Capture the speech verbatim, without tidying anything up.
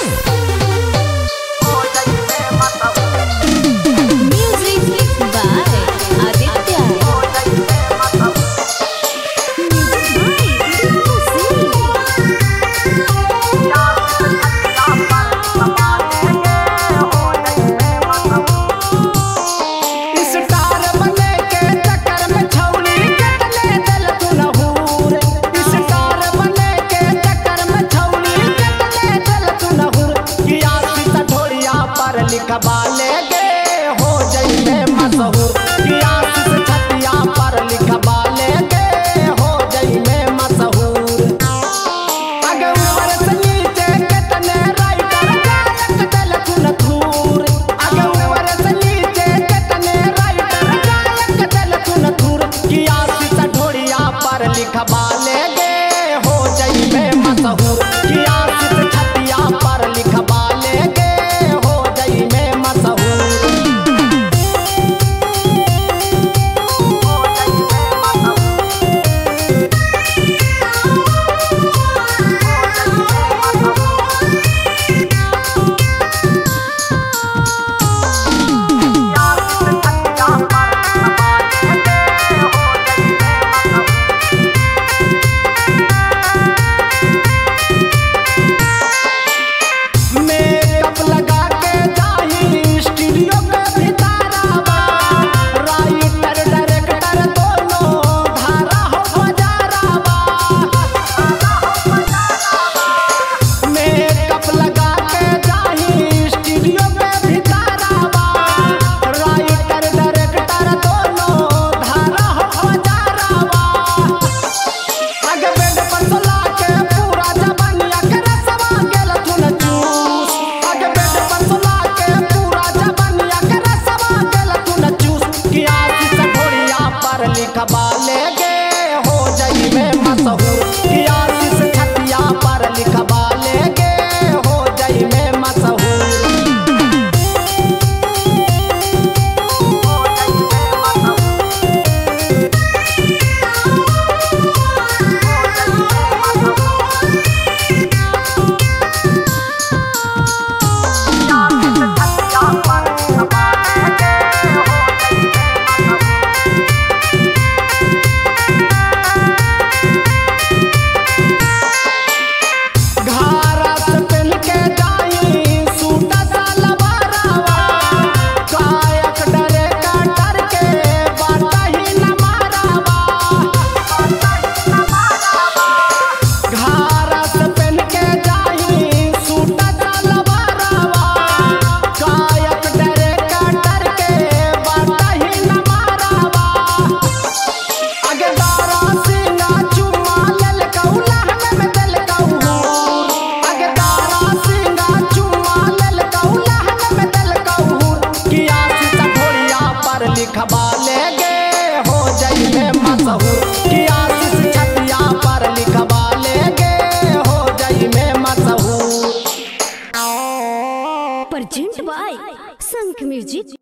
लिखवाले गे हो जइबे मशहूर कियास से छतिया पर लिखवाले गे हो जइबे मशहूर। आगे ऊपर से नीचे कितने राइटर गायक दिल खुन थूर, आगे ऊपर से नीचे कितने राइटर गायक दिल खुन थूर कियास से ढोड़िया पर लिखवाले गे हो जइबे मशहूर कियास से छतिया पर लिखवाले गे लिखवाले गे हो जइबे मशहूर कियास से छतिया पर लिखवाले गे हो जइबे मशहूर। लिखवाले गे हो जइबे मशहूर कियास से छतिया पर लिखवाले गे हो जइबे मशहूर। Present by Sankh music.